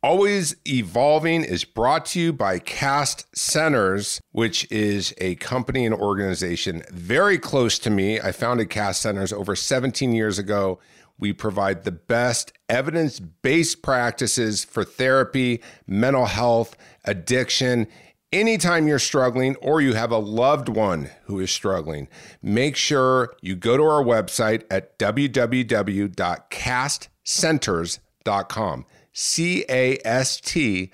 Always Evolving is brought to you by Cast Centers, which is a company and organization very close to me. I founded Cast Centers over 17 years ago. We provide the best evidence-based practices for therapy, mental health, addiction. Anytime you're struggling or you have a loved one who is struggling, make sure you go to our website at www.castcenters.com. CAST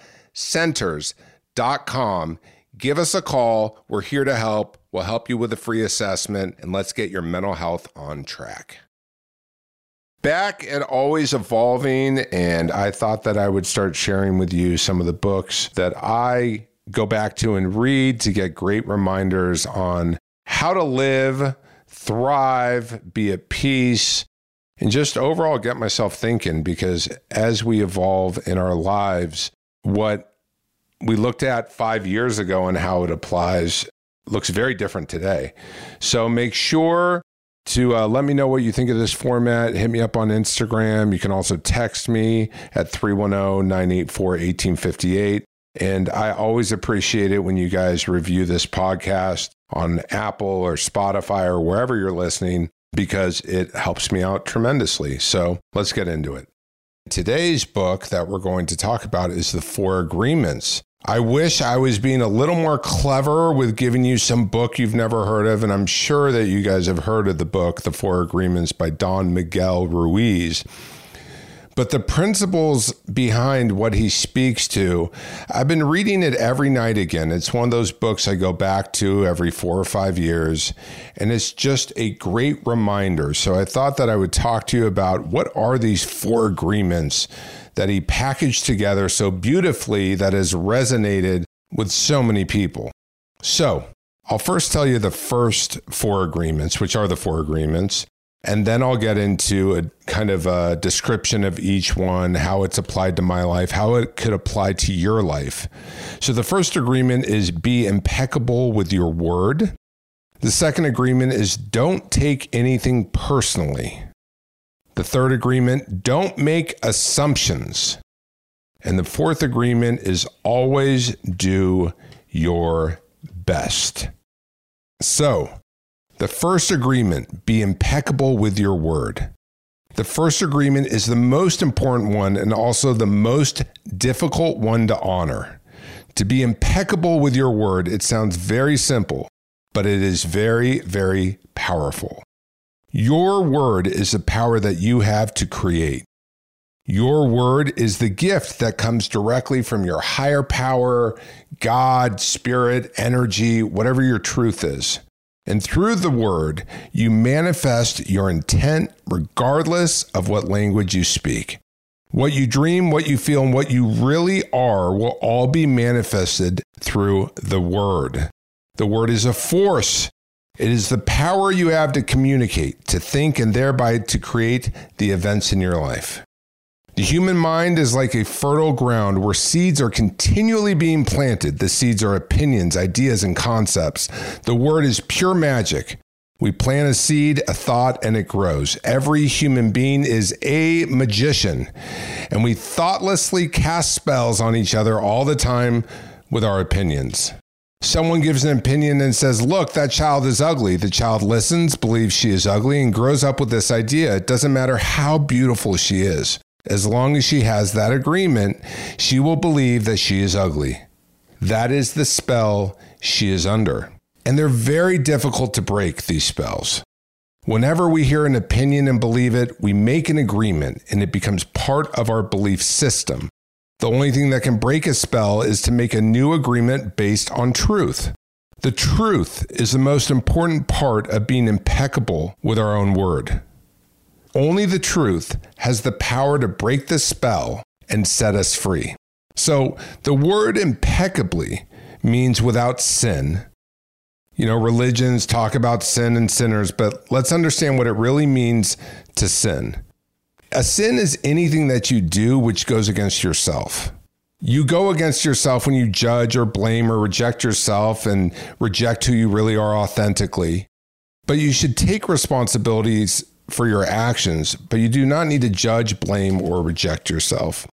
centers.com. Give us a call. We're here to help. We'll help you with a free assessment, and let's get your mental health on track. Back at Always Evolving, and I thought that I would start sharing with you some of the books that I go back to and read to get great reminders on how to live, thrive, be at peace, and just overall get myself thinking, because as we evolve in our lives, what we looked at 5 years ago and how it applies looks very different today. So make sure to let me know what you think of this format. Hit me up on Instagram. You can also text me at 310-984-1858. And I always appreciate it when you guys review this podcast on Apple or Spotify or wherever you're listening, because it helps me out tremendously. So let's get into it. Today's book that we're going to talk about is The Four Agreements. I wish I was being a little more clever with giving you some book you've never heard of, and I'm sure that you guys have heard of the book, The Four Agreements by Don Miguel Ruiz. But the principles behind what he speaks to, I've been reading it every night again. It's one of those books I go back to every 4 or 5 years, and it's just a great reminder. So I thought that I would talk to you about what are these four agreements that he packaged together so beautifully that has resonated with so many people. So I'll first tell you the first four agreements, which are the four agreements. And then I'll get into a kind of a description of each one, how it's applied to my life, how it could apply to your life. So the first agreement is be impeccable with your word. The second agreement is don't take anything personally. The third agreement, don't make assumptions. And the fourth agreement is always do your best. So, the first agreement, be impeccable with your word. The first agreement is the most important one and also the most difficult one to honor. To be impeccable with your word, it sounds very simple, but it is very, very powerful. Your word is the power that you have to create. Your word is the gift that comes directly from your higher power, God, spirit, energy, whatever your truth is. And through the word, you manifest your intent regardless of what language you speak. What you dream, what you feel, and what you really are will all be manifested through the word. The word is a force. It is the power you have to communicate, to think, and thereby to create the events in your life. The human mind is like a fertile ground where seeds are continually being planted. The seeds are opinions, ideas, and concepts. The word is pure magic. We plant a seed, a thought, and it grows. Every human being is a magician, and we thoughtlessly cast spells on each other all the time with our opinions. Someone gives an opinion and says, look, that child is ugly. The child listens, believes she is ugly, and grows up with this idea. It doesn't matter how beautiful she is. As long as she has that agreement, she will believe that she is ugly. That is the spell she is under. And they're very difficult to break, these spells. Whenever we hear an opinion and believe it, we make an agreement and it becomes part of our belief system. The only thing that can break a spell is to make a new agreement based on truth. The truth is the most important part of being impeccable with our own word. Only the truth has the power to break the spell and set us free. So the word impeccably means without sin. You know, religions talk about sin and sinners, but let's understand what it really means to sin. A sin is anything that you do which goes against yourself. You go against yourself when you judge or blame or reject yourself and reject who you really are authentically. But you should take responsibilities for your actions, but you do not need to judge, blame, or reject yourself.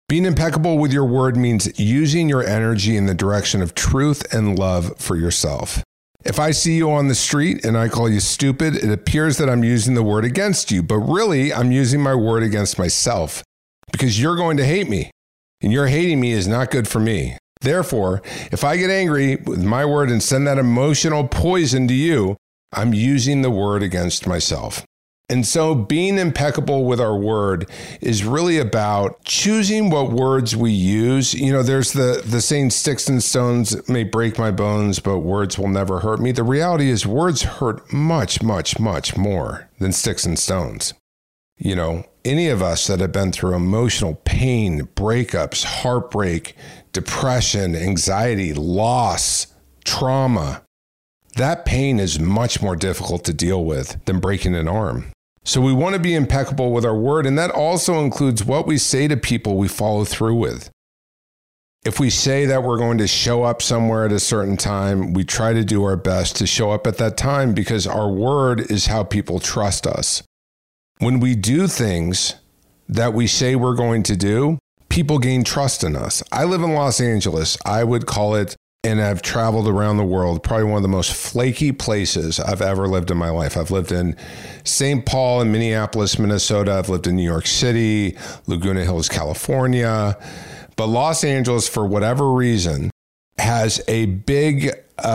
Being impeccable with your word means using your energy in the direction of truth and love for yourself. If I see you on the street and I call you stupid, it appears that I'm using the word against you, but really I'm using my word against myself because you're going to hate me, and your hating me is not good for me. Therefore, if I get angry with my word and send that emotional poison to you, I'm using the word against myself. And so being impeccable with our word is really about choosing what words we use. You know, there's the saying, sticks and stones may break my bones, but words will never hurt me. The reality is words hurt much, much, much more than sticks and stones. You know, any of us that have been through emotional pain, breakups, heartbreak, depression, anxiety, loss, trauma, that pain is much more difficult to deal with than breaking an arm. So we want to be impeccable with our word, and that also includes what we say to people we follow through with. If we say that we're going to show up somewhere at a certain time, we try to do our best to show up at that time because our word is how people trust us. When we do things that we say we're going to do, people gain trust in us. I live in Los Angeles. I would call it, and I've traveled around the world, probably one of the most flaky places I've ever lived in my life. I've lived in St. Paul and Minneapolis, Minnesota. I've lived in New York City, Laguna Hills, California. But Los Angeles, for whatever reason, has a big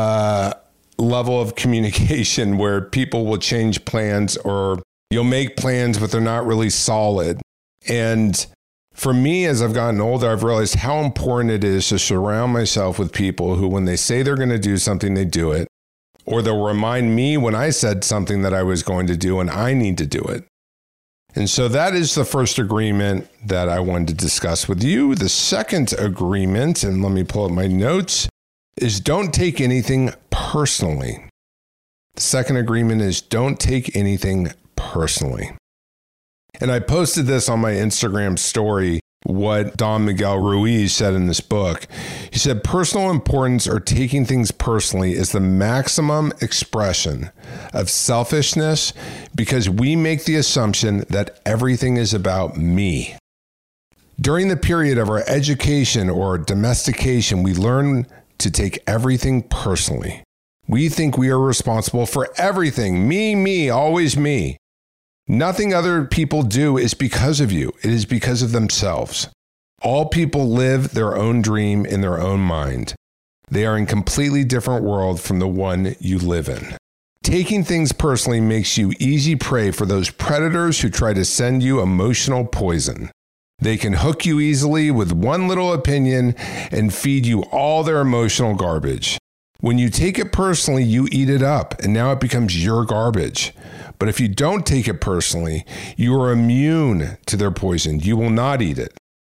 level of communication where people will change plans, or you'll make plans, but they're not really solid. And for me, as I've gotten older, I've realized how important it is to surround myself with people who, when they say they're going to do something, they do it. Or they'll remind me when I said something that I was going to do and I need to do it. And so that is the first agreement that I wanted to discuss with you. The second agreement, and let me pull up my notes, is don't take anything personally. The second agreement is don't take anything personally. And I posted this on my Instagram story, what Don Miguel Ruiz said in this book. He said, personal importance or taking things personally is the maximum expression of selfishness because we make the assumption that everything is about me. During the period of our education or domestication, we learn to take everything personally. We think we are responsible for everything. Me, always me. Nothing other people do is because of you. It is because of themselves. All people live their own dream in their own mind. They are in a completely different world from the one you live in. Taking things personally makes you easy prey for those predators who try to send you emotional poison. They can hook you easily with one little opinion and feed you all their emotional garbage. When you take it personally, you eat it up, and now it becomes your garbage. But if you don't take it personally, you are immune to their poison. You will not eat it.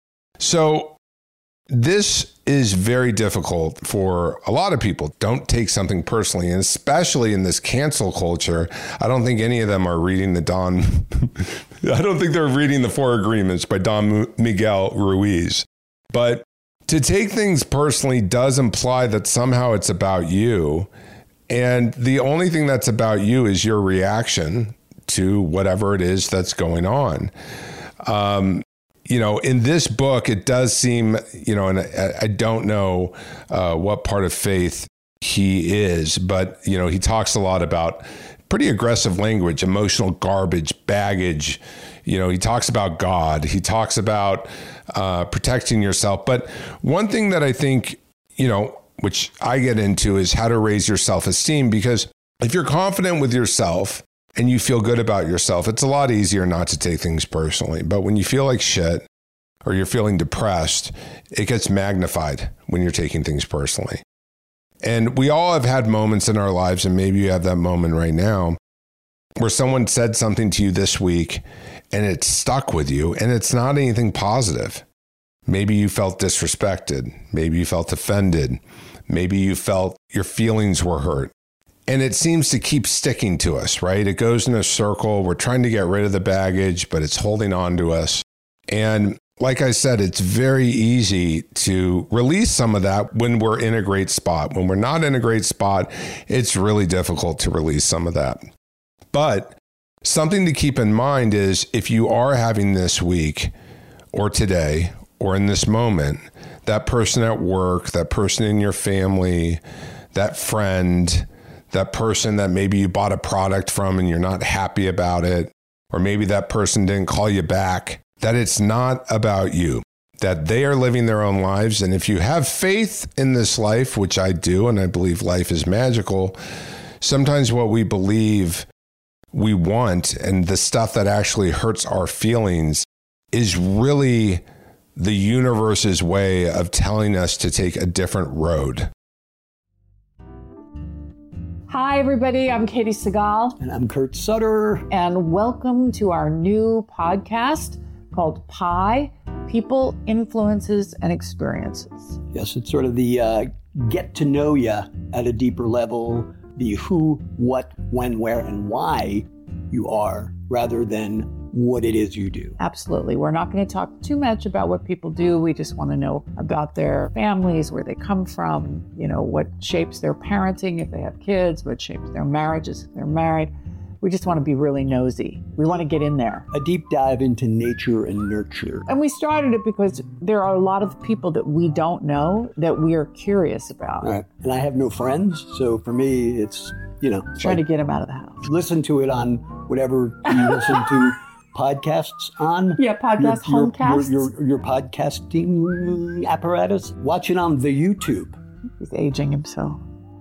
So this is very difficult for a lot of people. Don't take something personally, and especially in this cancel culture. I don't think any of them are reading I don't think they're reading the 4 Agreements by Don Miguel Ruiz. But to take things personally does imply that somehow it's about you. And the only thing that's about you is your reaction to whatever it is that's going on. In this book, it does seem, and I don't know what part of faith he is, but, he talks a lot about pretty aggressive language, emotional garbage, baggage. He talks about God. He talks about protecting yourself. But one thing that I think, which I get into, is how to raise your self-esteem, because if you're confident with yourself and you feel good about yourself, it's a lot easier not to take things personally. But when you feel like shit or you're feeling depressed, it gets magnified when you're taking things personally. And we all have had moments in our lives, and maybe you have that moment right now, where someone said something to you this week and it stuck with you, and it's not anything positive. Maybe you felt disrespected. Maybe you felt offended. Maybe you felt your feelings were hurt. And it seems to keep sticking to us, right? It goes in a circle. We're trying to get rid of the baggage, but it's holding on to us. And like I said, it's very easy to release some of that when we're in a great spot. When we're not in a great spot, it's really difficult to release some of that. But something to keep in mind is if you are having this week or today or in this moment, that person at work, that person in your family, that friend, that person that maybe you bought a product from and you're not happy about it, or maybe that person didn't call you back, that it's not about you, that they are living their own lives. And if you have faith in this life, which I do, and I believe life is magical, sometimes what we believe we want and the stuff that actually hurts our feelings is really the universe's way of telling us to take a different road. Hi, everybody. I'm Katie Segal. And I'm Kurt Sutter. And welcome to our new podcast called PIE, People, Influences, and Experiences. Yes, it's sort of the get to know you at a deeper level, the who, what, when, where, and why you are, rather than what it is you do. Absolutely. We're not going to talk too much about what people do. We just want to know about their families, where they come from, what shapes their parenting if they have kids, what shapes their marriages if they're married. We just want to be really nosy. We want to get in there. A deep dive into nature and nurture. And we started it because there are a lot of people that we don't know that we are curious about. Right. And I have no friends, so for me, it's, trying to get them out of the house. Listen to it on whatever you listen to podcasts on. Yeah, homecasts. Your podcasting apparatus. Watch it on the YouTube. He's aging himself.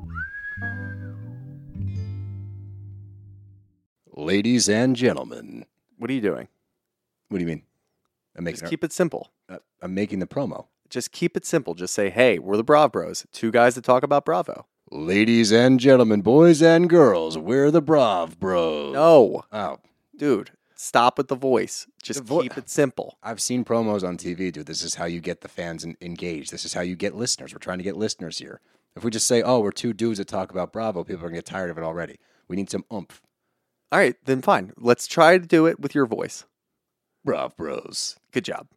Ladies and gentlemen. What are you doing? What do you mean? Just keep it simple. I'm making the promo. Just keep it simple. Just say, hey, we're the Brav Bros. Two guys that talk about Bravo. Ladies and gentlemen, boys and girls, we're the Brav Bros. No. Oh. Dude, stop with the voice. Just keep it simple. I've seen promos on TV, dude. This is how you get the fans engaged. This is how you get listeners. We're trying to get listeners here. If we just say, oh, we're two dudes that talk about Bravo, people are going to get tired of it already. We need some oomph. All right, then fine. Let's try to do it with your voice. Brav Bros. Good job.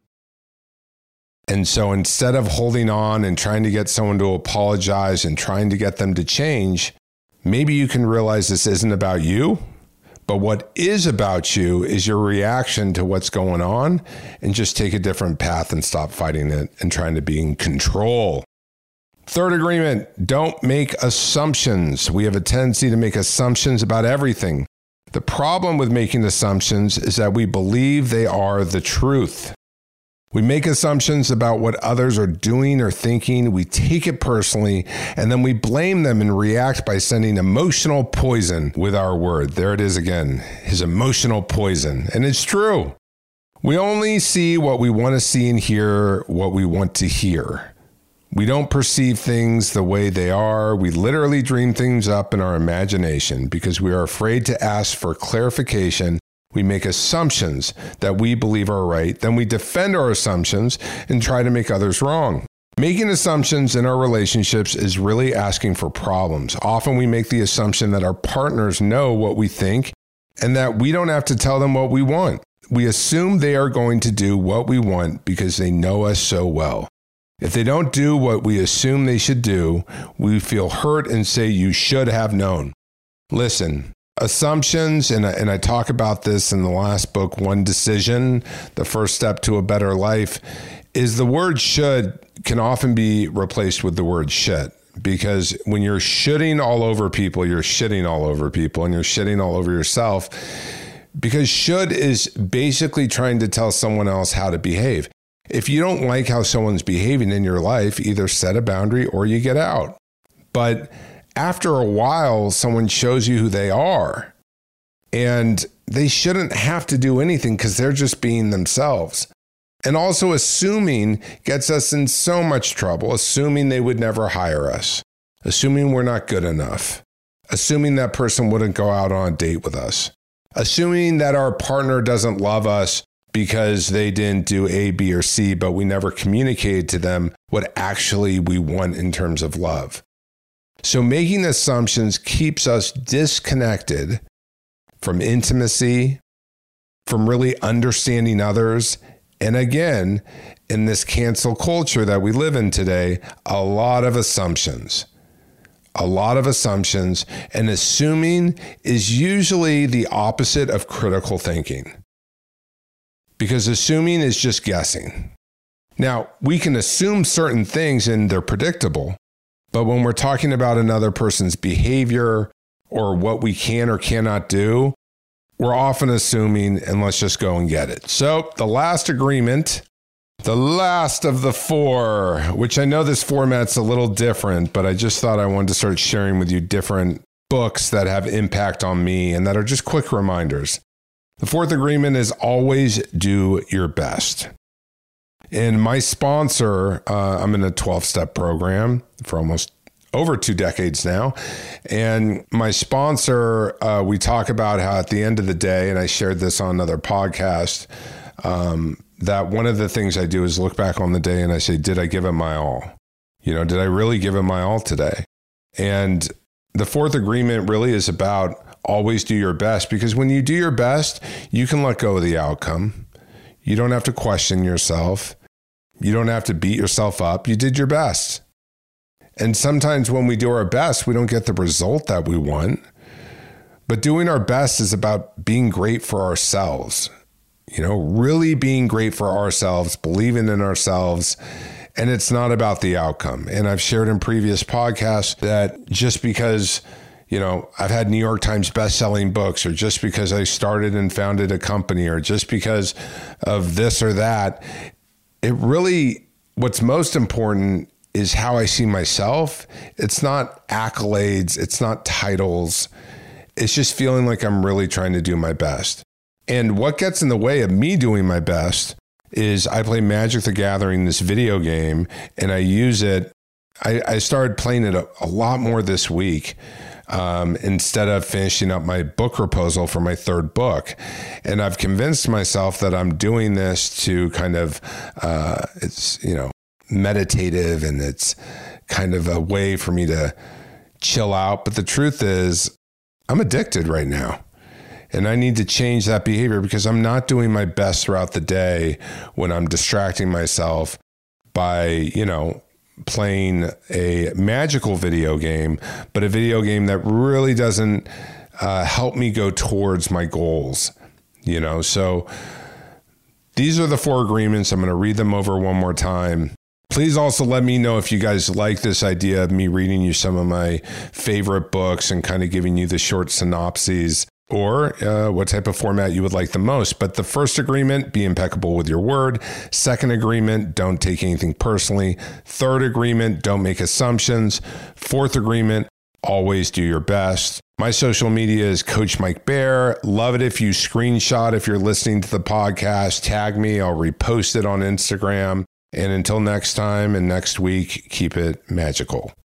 And so instead of holding on and trying to get someone to apologize and trying to get them to change, maybe you can realize this isn't about you, but what is about you is your reaction to what's going on, and just take a different path and stop fighting it and trying to be in control. Third agreement, don't make assumptions. We have a tendency to make assumptions about everything. The problem with making assumptions is that we believe they are the truth. We make assumptions about what others are doing or thinking. We take it personally, and then we blame them and react by sending emotional poison with our word. There it is again, his emotional poison. And it's true. We only see what we want to see and hear what we want to hear. We don't perceive things the way they are. We literally dream things up in our imagination because we are afraid to ask for clarification. We make assumptions that we believe are right. Then we defend our assumptions and try to make others wrong. Making assumptions in our relationships is really asking for problems. Often we make the assumption that our partners know what we think and that we don't have to tell them what we want. We assume they are going to do what we want because they know us so well. If they don't do what we assume they should do, we feel hurt and say, you should have known. Listen, assumptions, and I talk about this in the last book, One Decision, the first step to a better life, is the word should can often be replaced with the word shit. Because when you're shitting all over people, you're shitting all over people, and you're shitting all over yourself. Because should is basically trying to tell someone else how to behave. If you don't like how someone's behaving in your life, either set a boundary or you get out. But after a while, someone shows you who they are, and they shouldn't have to do anything because they're just being themselves. And also assuming gets us in so much trouble, assuming they would never hire us, assuming we're not good enough, assuming that person wouldn't go out on a date with us, assuming that our partner doesn't love us because they didn't do A, B, or C, but we never communicated to them what actually we want in terms of love. So making assumptions keeps us disconnected from intimacy, from really understanding others. And again, in this cancel culture that we live in today, a lot of assumptions. And assuming is usually the opposite of critical thinking. Because assuming is just guessing. Now, we can assume certain things and they're predictable, but when we're talking about another person's behavior or what we can or cannot do, we're often assuming, and let's just go and get it. So the last agreement, the last of the four, which I know this format's a little different, but I just thought I wanted to start sharing with you different books that have impact on me and that are just quick reminders. The fourth agreement is always do your best. And my sponsor, I'm in a 12-step program for almost over 2 decades now. And my sponsor, we talk about how at the end of the day, and I shared this on another podcast, that one of the things I do is look back on the day and I say, did I give it my all? Did I really give it my all today? And the fourth agreement really is about always do your best, because when you do your best, you can let go of the outcome. You don't have to question yourself. You don't have to beat yourself up. You did your best. And sometimes when we do our best, we don't get the result that we want. But doing our best is about being great for ourselves. Really being great for ourselves, believing in ourselves. And it's not about the outcome. And I've shared in previous podcasts that just because, I've had New York Times best-selling books, or just because I started and founded a company, or just because of this or that, it really, what's most important is how I see myself. It's not accolades. It's not titles. It's just feeling like I'm really trying to do my best. And what gets in the way of me doing my best is I play Magic the Gathering, this video game, and I use it. I started playing it a lot more this week instead of finishing up my book proposal for my third book. And I've convinced myself that I'm doing this to kind of, it's, meditative, and it's kind of a way for me to chill out. But the truth is, I'm addicted right now. And I need to change that behavior, because I'm not doing my best throughout the day when I'm distracting myself by, playing a magical video game, but a video game that really doesn't help me go towards my goals. So these are the 4 agreements. I'm going to read them over one more time. Please also let me know if you guys like this idea of me reading you some of my favorite books and kind of giving you the short synopses, or what type of format you would like the most. But the first agreement, be impeccable with your word. Second agreement, don't take anything personally. Third agreement, don't make assumptions. Fourth agreement, always do your best. My social media is Coach Mike Bayer. Love it if you screenshot, if you're listening to the podcast, tag me. I'll repost it on Instagram. And until next time and next week, keep it magical.